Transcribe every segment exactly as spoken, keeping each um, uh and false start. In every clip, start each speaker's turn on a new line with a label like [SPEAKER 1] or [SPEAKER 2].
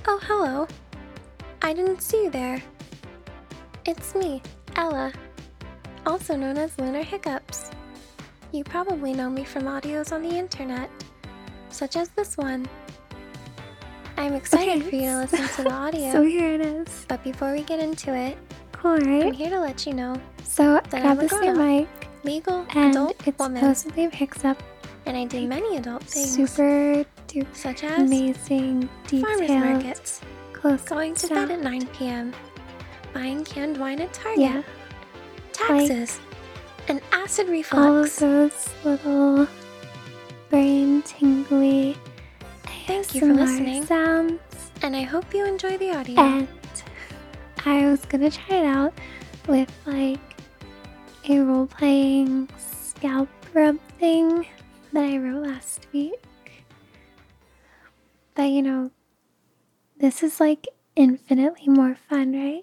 [SPEAKER 1] Oh, hello. I didn't see you there. It's me, Ella, also known as Lunar Hiccups. You probably know me from audios on the internet, such as this one. I'm excited
[SPEAKER 2] Okay,
[SPEAKER 1] for you to listen to the audio.
[SPEAKER 2] So here it is.
[SPEAKER 1] But before we get into it,
[SPEAKER 2] Cool,
[SPEAKER 1] I'm
[SPEAKER 2] right?
[SPEAKER 1] here to let you know
[SPEAKER 2] So I
[SPEAKER 1] that
[SPEAKER 2] got
[SPEAKER 1] I'm a
[SPEAKER 2] this new
[SPEAKER 1] grown-up,
[SPEAKER 2] mic,
[SPEAKER 1] legal,
[SPEAKER 2] and
[SPEAKER 1] adult
[SPEAKER 2] it
[SPEAKER 1] woman,
[SPEAKER 2] supposedly picks up
[SPEAKER 1] and I do many adult things,
[SPEAKER 2] super duper
[SPEAKER 1] such as
[SPEAKER 2] amazing,
[SPEAKER 1] farmers
[SPEAKER 2] detailed,
[SPEAKER 1] markets,
[SPEAKER 2] close
[SPEAKER 1] going to
[SPEAKER 2] sound.
[SPEAKER 1] bed at nine p.m., buying canned wine at Target,
[SPEAKER 2] Yeah,
[SPEAKER 1] taxes, and acid
[SPEAKER 2] all of
[SPEAKER 1] reflux.
[SPEAKER 2] those little brain tingly
[SPEAKER 1] Thank you
[SPEAKER 2] A S M R
[SPEAKER 1] for listening,
[SPEAKER 2] sounds.
[SPEAKER 1] and I hope you enjoy the audio.
[SPEAKER 2] And I was gonna try it out with like a role playing scalp rub thing that I wrote last week. But you know, this is like infinitely more fun, right?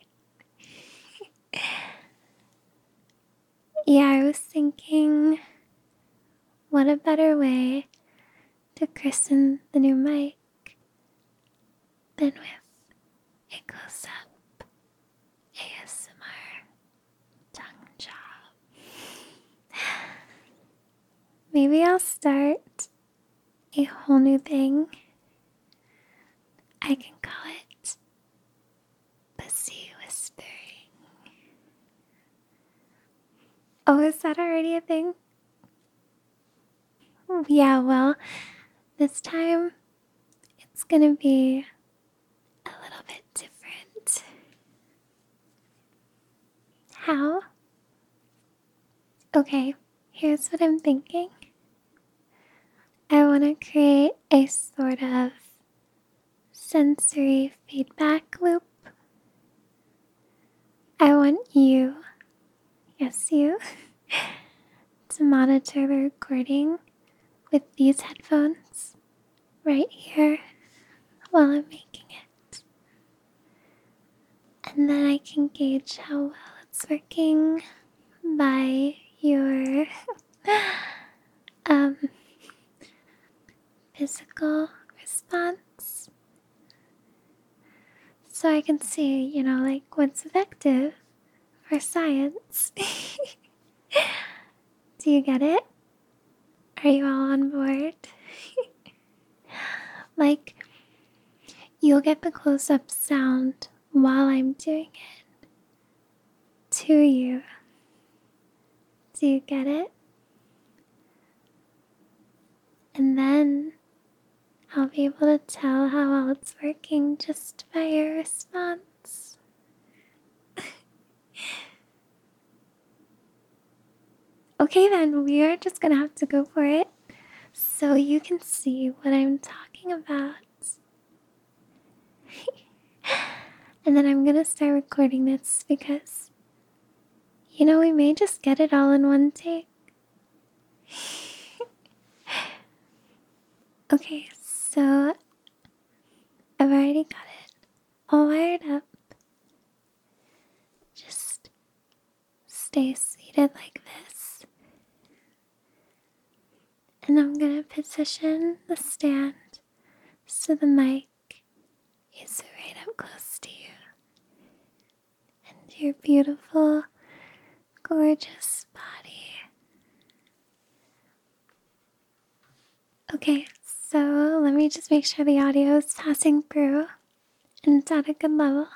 [SPEAKER 2] Yeah, I was thinking, what a better way to christen the new mic than with a close up A S M R tongue job. Maybe I'll start a whole new thing. I can call it pussy whispering. Oh, is that already a thing? Yeah, well, this time it's gonna be a little bit different. How? Okay, here's what I'm thinking. I want to create a sort of sensory feedback loop. I want you, yes, you, to monitor the recording with these headphones right here while I'm making it. And then I can gauge how well it's working by your um, physical response. So I can see, you know, like what's effective for science. Do you get it? Are you all on board? Like, you'll get the close-up sound while I'm doing it to you. Do you get it? And then I'll be able to tell how well it's working just by your response. Okay then, we are just gonna have to go for it so you can see what I'm talking about. And then I'm gonna start recording this because, you know, we may just get it all in one take. Okay, so I've already got it all wired up. Just stay seated like this. And I'm gonna position the stand so the mic is right up close to you. And your beautiful, gorgeous body. Okay, so let me just make sure the audio is passing through and it's at a good level.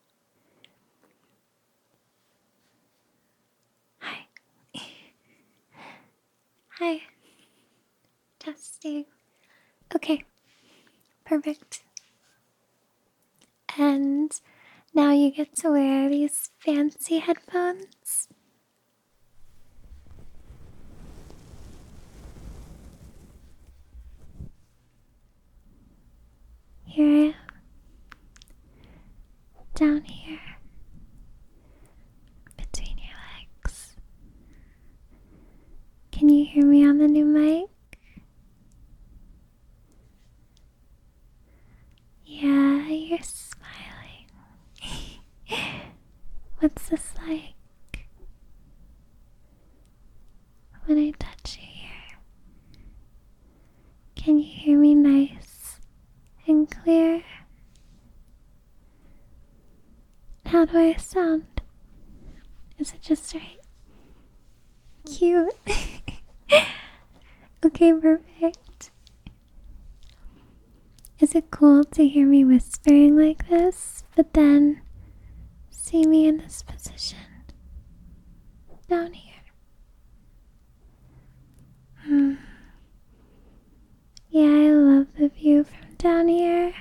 [SPEAKER 2] Hi. Hi. Testing. Okay, perfect. And now you get to wear these fancy headphones. Here I am. Down here. Between your legs. Can you hear me on the new mic? Yeah, you're smiling. What's this like? When I touch you here, can you hear me nice and clear? how do I sound? Is it just right? Cute. Okay, perfect. Is it cool to hear me whispering like this, but then see me in this position down here? Hmm. Yeah, I love the view from down here.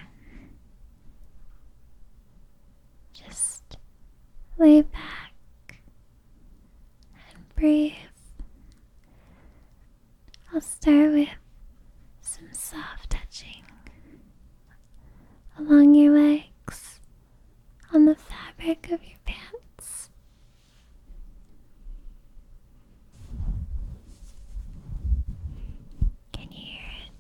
[SPEAKER 2] Just lay back and breathe. I'll start with some soft touching along your legs, on the fabric of your pants. Can you hear it?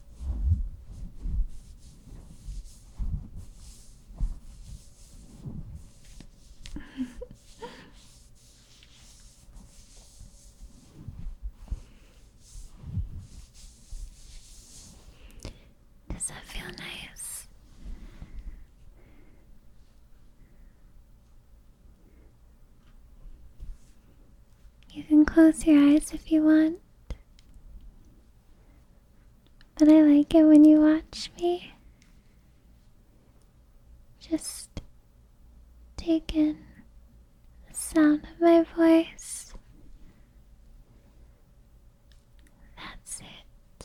[SPEAKER 2] Does that feel nice? You can close your eyes if you want, but I like it when you watch me. Just take in the sound of my voice. That's it.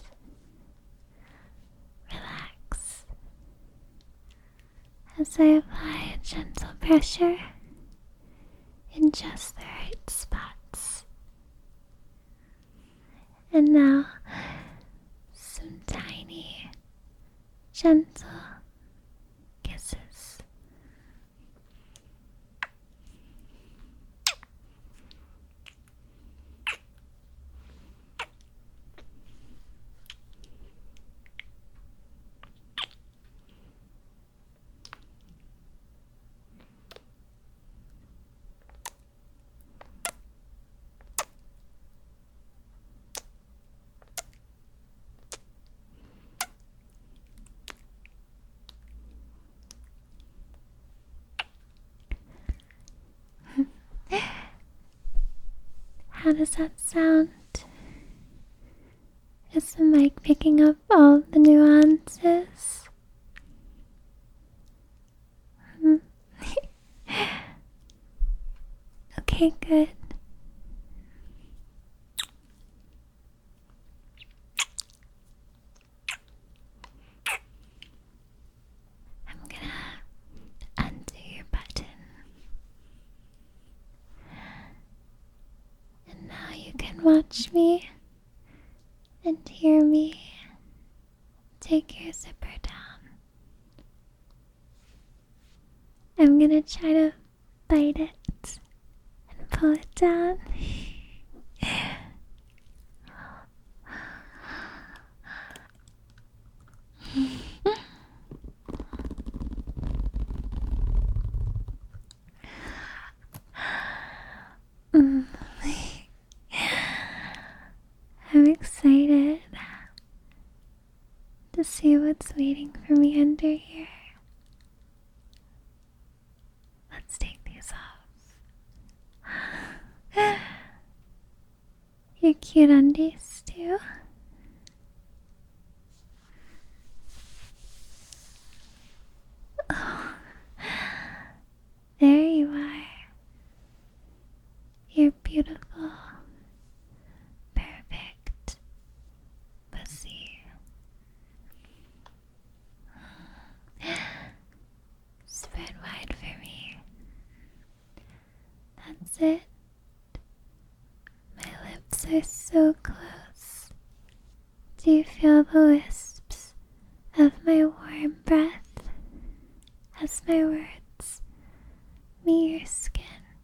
[SPEAKER 2] Relax as I apply a gentle pressure in just the right spots. And now, some tiny, gentle kisses. How does that sound? Is the mic picking up all the nuances? Hmm. Okay, good. I'm gonna undo your button. And now you can watch me and hear me take your zipper down. I'm gonna try to bite it and pull it down. Mm. I'm excited to see what's waiting for me under here. Let's take these off. Your cute undies too. Oh, there you are. You're beautiful. Perfect. Pussy. Spread wide for me. That's it. My lips are so close. Do you feel the wisps of my warm breath as my words meet your skin?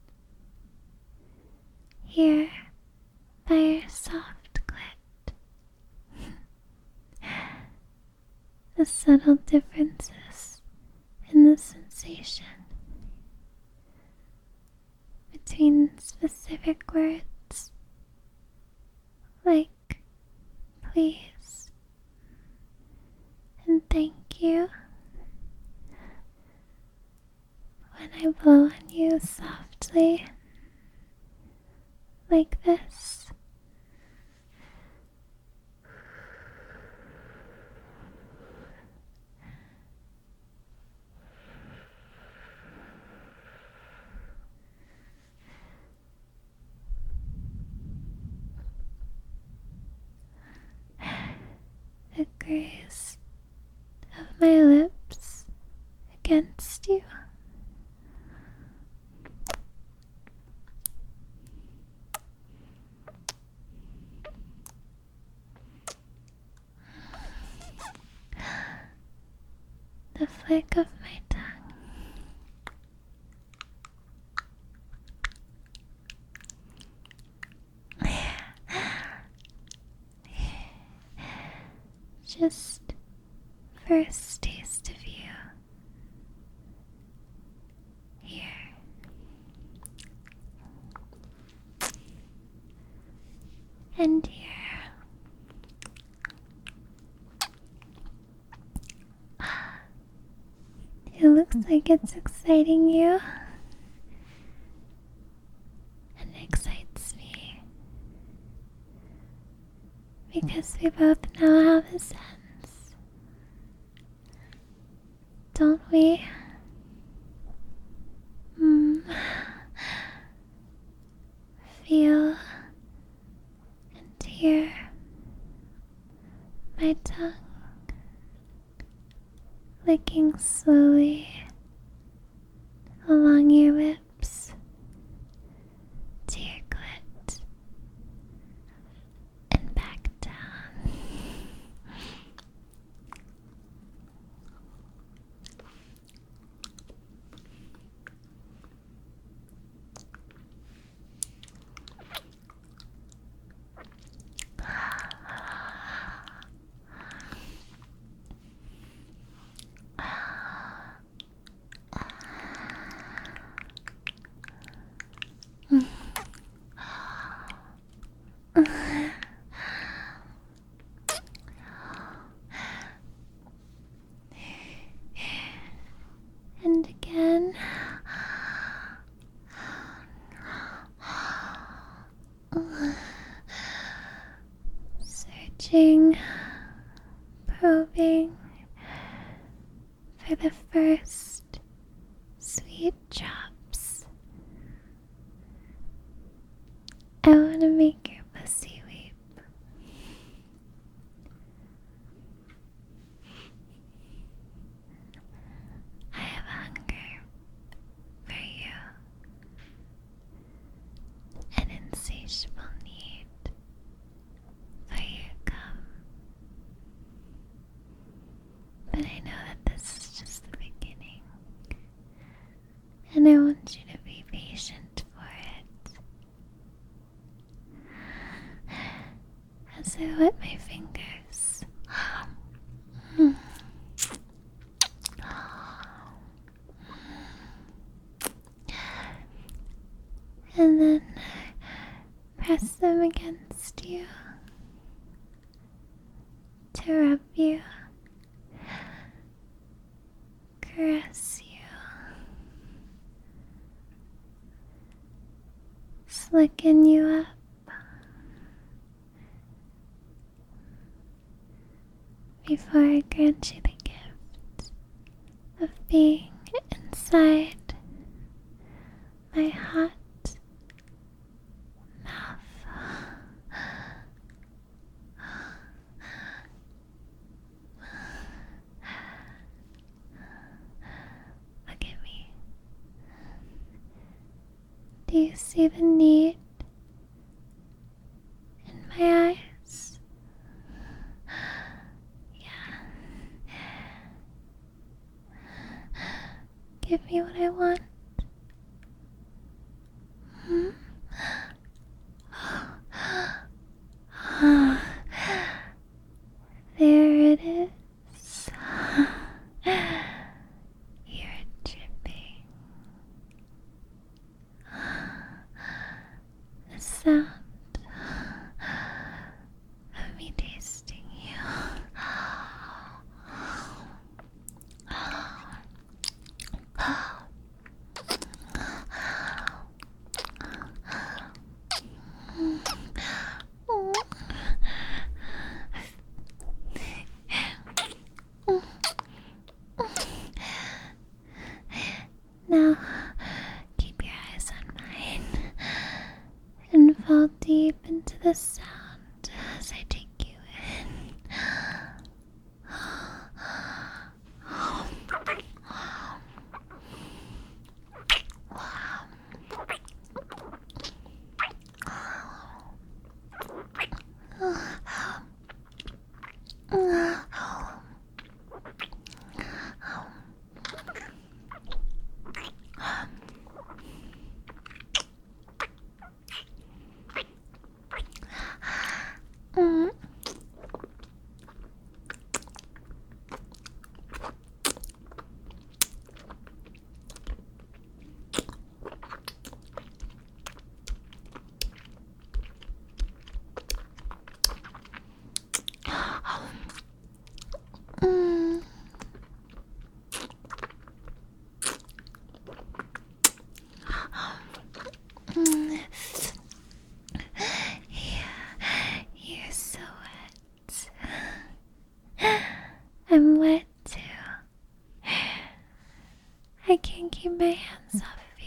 [SPEAKER 2] Here by your soft clit. The subtle differences in the sensation between specific words like please and thank you. When I blow on you softly, like this. The grace of my lips against you. The flick of my tongue. Just first taste of you here. And here. It looks like it's exciting you. And excites me. Because we both now have a sense. Don't we? Mm. Feel and hear my tongue licking slowly along your lips to your clit and back down. And again. Searching, probing for the first sweet drops. I want to make your pussy weep. I have hunger for you, an insatiable need for your cum. But I know that this is just the beginning, and I want you to be patient for it. As I wet my fingers. And then press them against you to rub you, caress you, slicken you up. Before I grant you the gift of being inside my hot mouth. Look at me. Do you see the need in my eyes? Give me what I want. Hmm? There it is. You're dripping. The sound of me tasting you. deep into the sound as I take you in. Mm. Mm. Mm. Yeah, you're so wet. I'm wet too. I can't keep my hands off of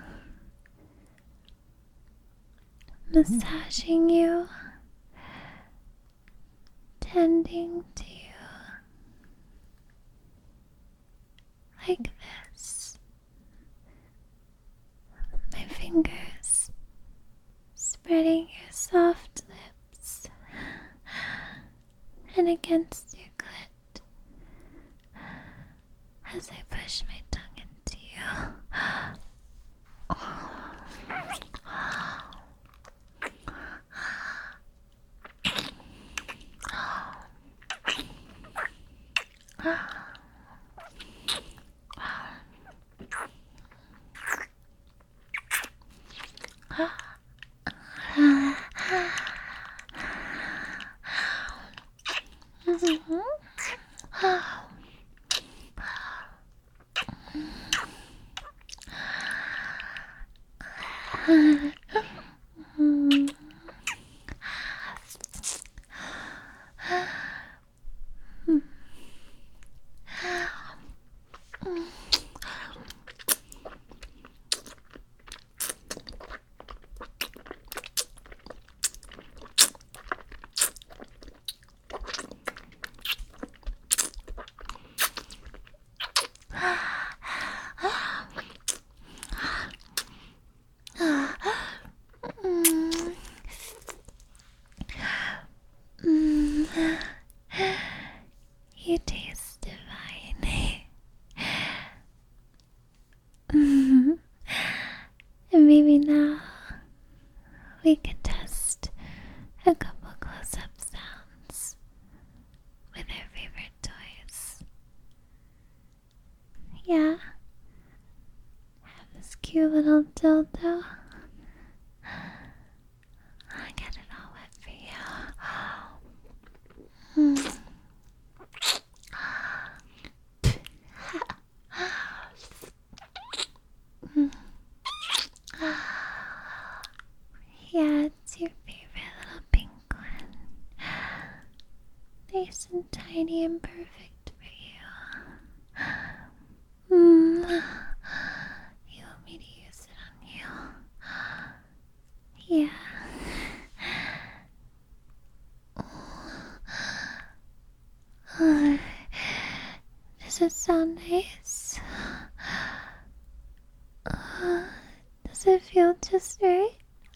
[SPEAKER 2] you. Massaging you, tending to you like this. My fingers spreading your soft lips and against your clit as I push my tongue into you. You taste divine. Mm. And maybe now we could test a couple close-up sounds with our favorite toys. Yeah. Have this cute little dildo. I got it all wet for you. Mm. Yeah, it's your favorite little pink one. Nice and tiny and perfect for you. Mm. You want me to use it on you? Yeah. Uh, does it sound nice? Uh, does it feel just right?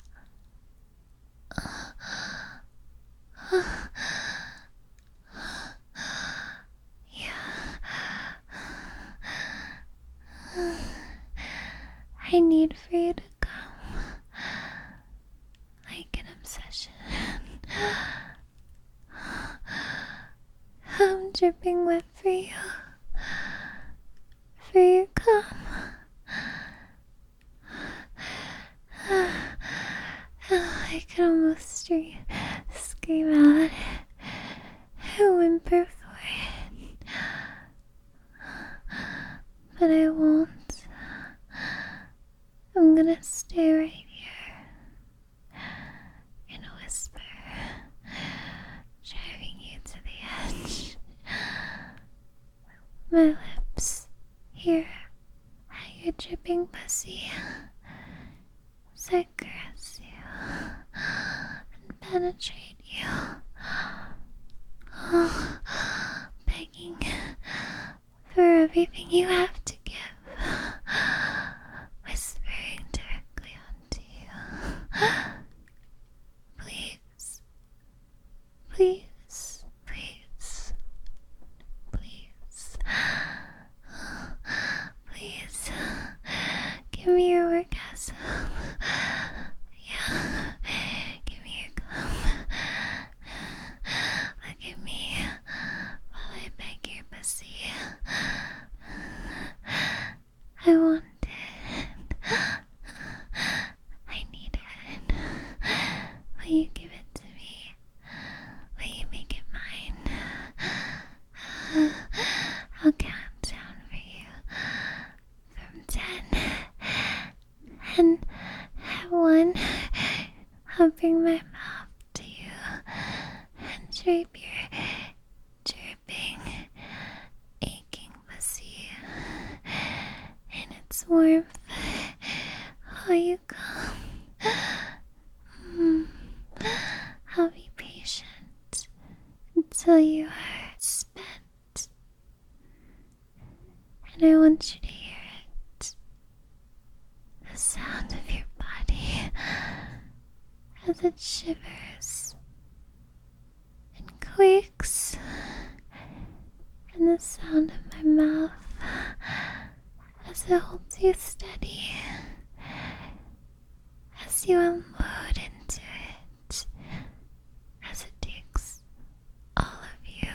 [SPEAKER 2] Yeah. I need for you to come like an obsession. I'm dripping wet for you. For your cum. I can almost scream, scream out and whimper for it. But I won't. I'm gonna stay right here in a whisper, driving you to the edge. My lips here at your dripping pussy as I caress you. penetrate you, oh, begging for everything you have to give, whispering directly onto you. Please, please, please, please, please, give me your orgasm. Yeah, give me your cum. Look at me while I beg your pussy. I want it. I need it. Will you give it to me? Will you make it mine? I'll count down for you from ten. And at one, I'll bring my mouth to you and drape your dripping, aching pussy in its warmth while you come. Mm. I'll be patient until you are spent, and I want you to hear it, the sound of your body as it shivers and quakes, and the sound of my mouth as it holds you steady as you unload into it, as it takes all of you.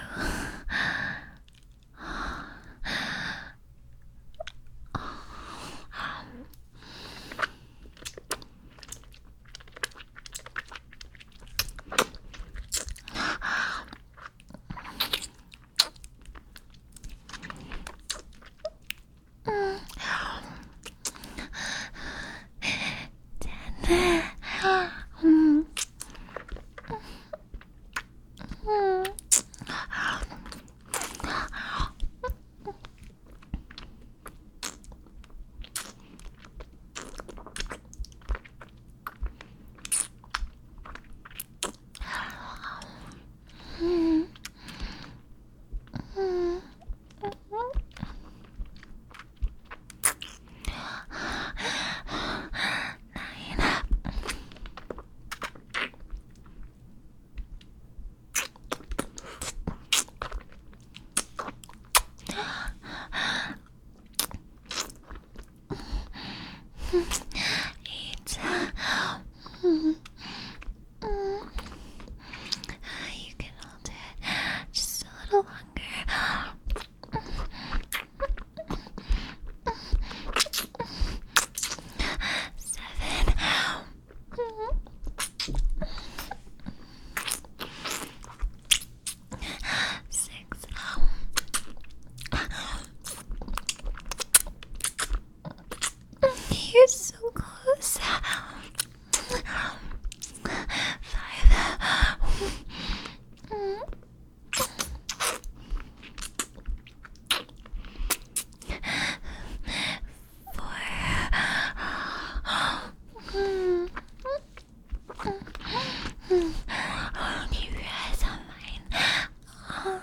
[SPEAKER 2] Eight. Mm. Mm. You can hold it just a little longer. Seven. Six. You're so close. Keep your eyes on mine.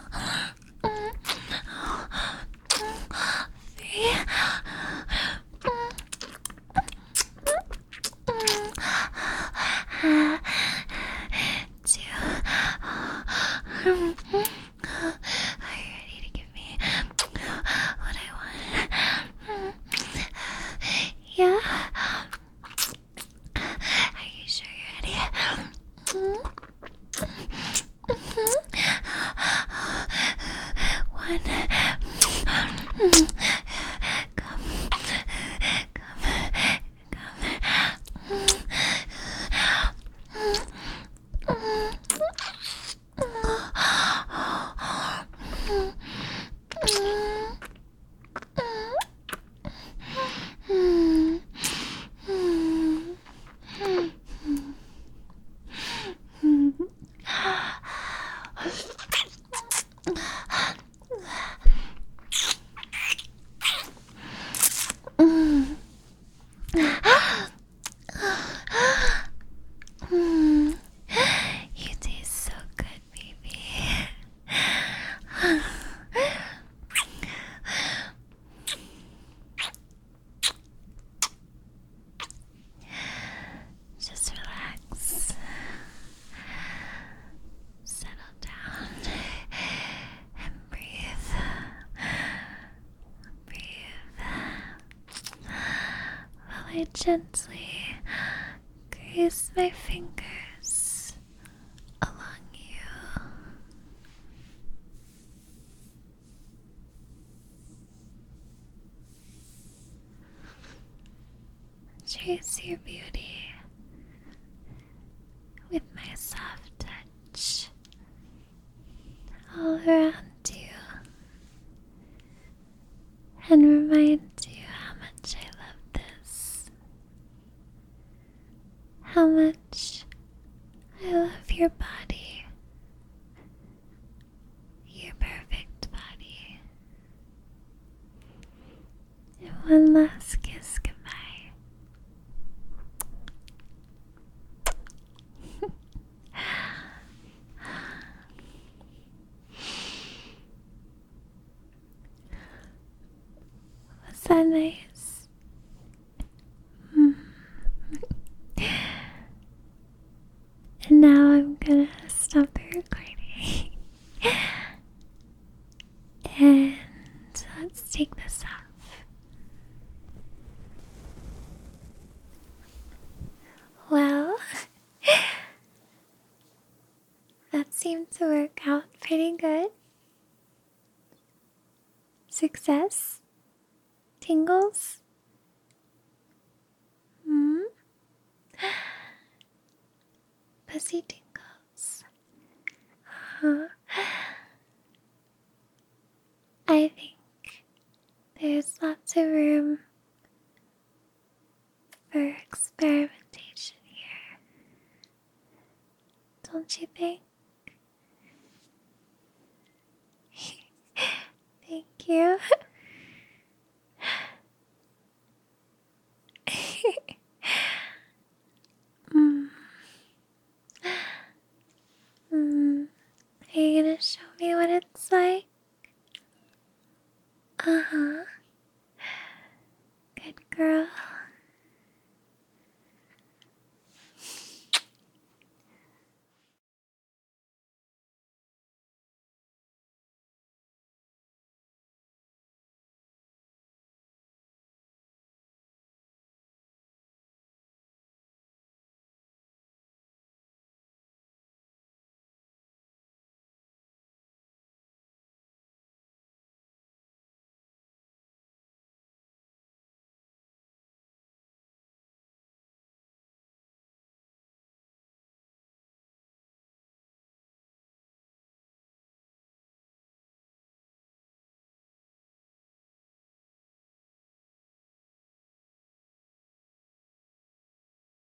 [SPEAKER 2] Three. Two. Are you ready to give me what I want? Yeah? Are you sure you're ready? One. Come. Come. Come. I gently graze my fingers along you. Trace your beauty with my soft touch all around you and remind you how much I love this, how much I love your body, your perfect body. And one last kiss goodbye. Was that nice? Mm. And now I'm gonna stop the recording. And let's take this off. Well, that seemed to work out pretty good. Success? Tingles? Hmm? Pussy tingles. Uh-huh. I think there's lots of room for experimentation here. Don't you think? Thank you. mm. Mm. Are you gonna show me what it's